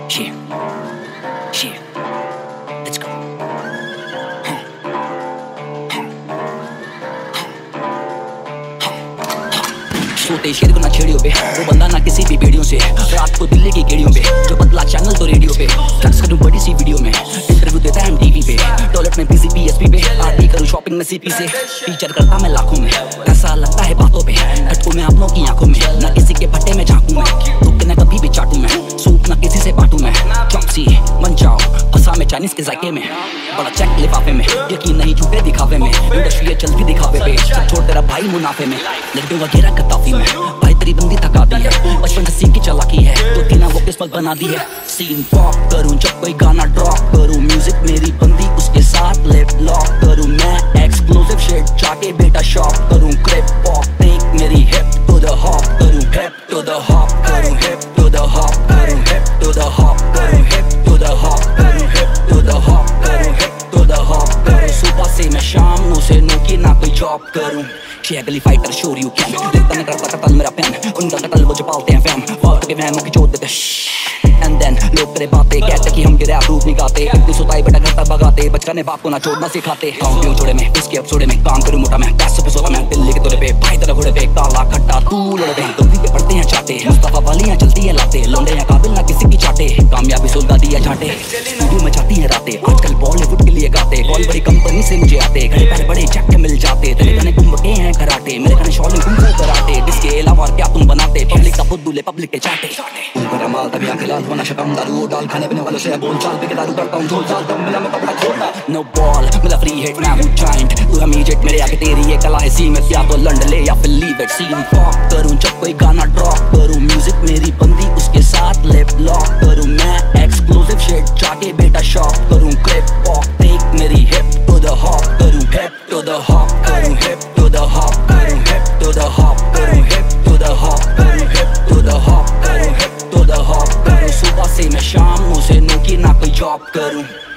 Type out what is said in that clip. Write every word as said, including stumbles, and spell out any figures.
Yeah, yeah, let's go. सोते शेर को ना छेड़ियों पे, वो बंदा ना किसी भी वीडियो से। रात को दिल्ली की गेड़ियों पे, जो बदला चैनल तो रेडियो पे। फ्लैक्स करूं बड़ी सी वीडियो में, इंटरव्यू देता है टीवी पे। टॉयलेट में पीसी पीएसपी पे, आरती करूं शॉपिंग में सीपी से। फीचर करता मैं लाखों में, ऐसा लगता है बातों पे। हटकू मैं अपनों की आंखों में, ना किसी के फट्टे में झांकू मैं। तुक्के ना कभी भी चाटू मैं, सूप ना किसी से बांटू मैं। चॉपसी मन जाओ फंसा मैं चाइनीज के जायके में। बड़ा चेक लिफाफे में, यकीन नहीं झूठे दिखावे में। इंडस्ट्री चलती दिखावे पे, सब छोड़ तेरा भाई मुनाफे में। लड्डू वगैरह कताफी में, भाई तेरी बंदी थका दी है। बचपन से सीख की चालाकी है, तो तीना वो किस्मत बना दी है। सीन पॉप करूं जब कोई गाना ड्रॉप करूं, म्यूजिक मेरी बंदी उसके साथ लिप लॉक करूं। मैं एक्सक्लूसिव शिट जाके बेटा शॉप करूं। क्रिप पॉप टेक मेरी हिप टू द हॉप करूं। हिप टू द हॉप करूं, हिप टू द हॉप करूं, हिप टू द हॉप करूं, हिप टू द हॉप करूं, हिप टू द हॉप करूं, हिप टू द हॉप करूं। सुबह से मैं शाम नो से नो की ना कोई जॉब करूं। शेयर गली फाइटर शोर यू कैन, लिखता मैं करता कतल मेरा पेन। उनका कतल वो जो पालते हैं फैम, फालतू के वहमों की चोट देते। एंड देन लोग करे बातें, कहते कि हम गिरे रूप नहीं गाते। इतनी सुताई बेटा घर तक भगाते, बचपन ने बाप को ना छोड़ना सिखाते। गाँव के उछोड़े में इसके अब छोड़े में, काम करूं मोटा मैं पैसों पे सोता मैं। दिल्ली के तोड़े पे भाई तेरा घोड़े पे, काला खट्टा तू लोड़े पे। गलती पे पड़ते हैं चाटे, मुस्तफा वालियां चलती है लाते। लौंडे हैं काबिल ना किसी की चाटे, कामयाबी सुलगा दिया झाटे। स्टूडियो में जाती है रातें, आजकल बॉलीवुड के लिए गाते। कॉल बड़ी कंपनी से मुझे आते, घड़े पैर बड़े चक्के मिल जाते। तेरे गाने कुंभ के हैं कराटे, मेरे गाने शॉलिंग कुंभ कराटे। जिसके अलावा क्या तुम बनाते, पब्लिक का बुद्धूले पब्लिक के चाटे। ऊपर माल तभी आंखें लाल होना शक्म, दारू डाल खाने पीने वालों से बोल चाल पे दारू करता हूँ झोल चाल। तब मिला मैं कपड़ा छोड़ना, नो बॉल मिला फ्री हिट मैं हूँ जाइंट। तू हम इजेट मेरे आगे तेरी ये कला है सीमित, या तो लंड ले या फिर लीव इट। सीन पॉप करूँ जब कोई गाना ड्रॉप करूँ, म्यूजिक मेरी बंदी उसके साथ लिप लॉक करूँ। मैं एक्सक्लूसिव शिट जाके बेटा शॉप करूँ। क्रिप पॉप टेक मेरी हिप टू द हॉप करूँ, हिप टू द हॉप करूँ, हिप टू द हॉप करूँ, हिप टू द हॉप करूँ, हिप टू द हॉप करूँ, हिप टू द हॉप करूँ, हिप टू द हॉप करूँ। सुबह से मैं शाम नो से नो की ना कोई जॉब करूँ।